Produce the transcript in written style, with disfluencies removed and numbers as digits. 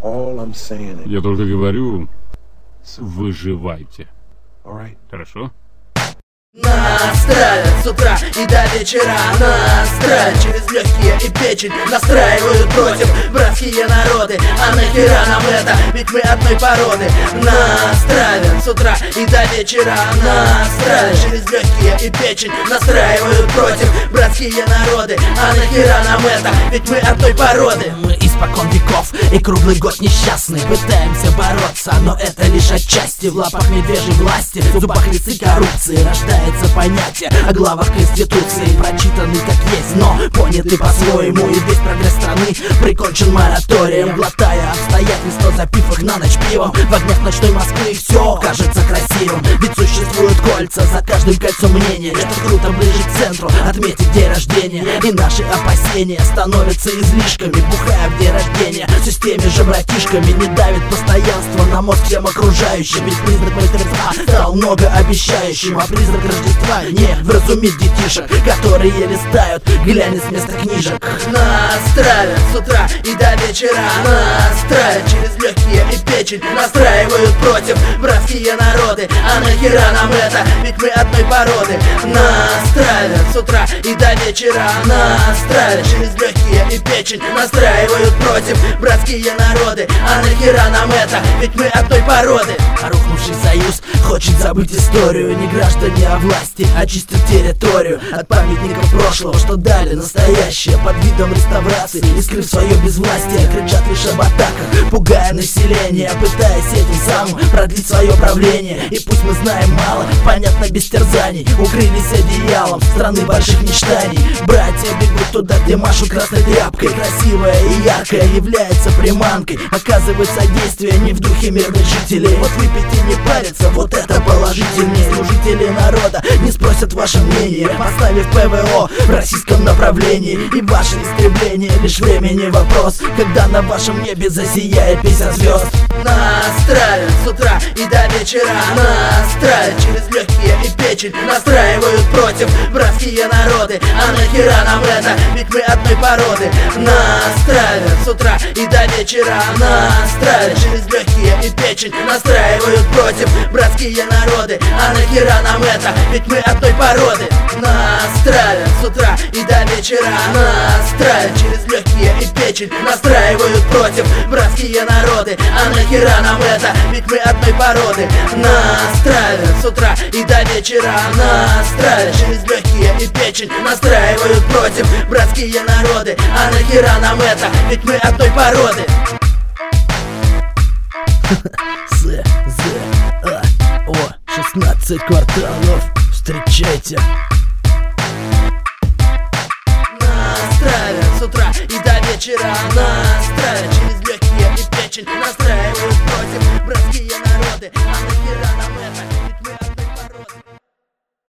Я только говорю, выживайте. Хорошо? Нас травят с утра и до вечера. Нас травят через легкие и печень. Настраивают против братские народы. А нахера нам это? Ведь мы одной породы. Нас травят с утра и до вечера. Нас травят через легкие и печень. Настраивают против братские народы. А нахера нам это? Ведь мы одной породы. Мы испокон веков и круглый год несчастны. Пытаемся бороться, но это лишь отчасти. В лапах медвежьей власти, в зубах лисы коррупции рождается понятие о главах Конституции, прочитаны как есть, но поняты по-своему. И весь прогресс страны прикончен мораторием, глотая обстоятельства, запив их на ночь пивом. В огнях ночной Москвы все кажется красивым, ведь существуют кольца, за каждым кольцом мнение. Это круто ближе к центру отметить день рождения. И наши опасения становятся излишками, бухая в день рождения. Все с теми же братишками, не давит постоянство на мозг всем окружающим. Ведь призрак Рождества стал многообещающим, а призрак Рождества не вразумит детишек, которые листают, глянет с места книжек. Нас травят с утра и до вечера. Нас травят через легкие и печень. Настраивают против братские народы. А нахера нам это? Ведь мы одной породы. Нас травят с утра и до вечера. Нас травят через легкие и печень. Настраивают против братские народы. А нахера нам это? Ведь мы одной породы. А рухнувший союз хочет забыть историю. Не граждане, а власти очистят территорию от памятников прошлого, что дали настоящее под видом реставрации. И скрыв свое безвластие, кричат лишь об атаках, пугая население, пытаясь этим самым продлить свое правление. И пусть мы знаем мало, понятно без терзаний, укрылись одеялом страны больших мечтаний. Братья бегут туда, где машут красной тряпкой. Красивая и яркая является приманкой, оказывает содействие не в духе мирных жителей. Вот выпить и не париться, вот это положительнее. Служители народа не спросят ваше мнение, поставив ПВО в российском направлении. И ваше истребление лишь времени вопрос, когда на вашем небе засияет 50 звезд. Нас травят с утра и до вечера. Нас травят через легкие и печень. Настраивают против братские народы. А нахера нам это? Ведь мы одной породы. Нас травят с утра и до вечера. Нас травят через легкие и печень. Настраивают против братские народы. А нахера нам это? Ведь мы одной породы. Нас травят с утра и до вечера. Нас травят через легкие и печень. Настраивают против братские народы. А нахера нам это? Ведь мы одной породы. Нас травят с утра и до вечера. Нас травят через легкие и печень. Настраивают против братские народы. А нахера нам это? Ведь мы одной породы. О, 16 кварталов, встречайте. Нас травят с утра и до вечера. Нас травят через легкие и печень. Настраивают против братские народы. А нахера нам это? Ведь мы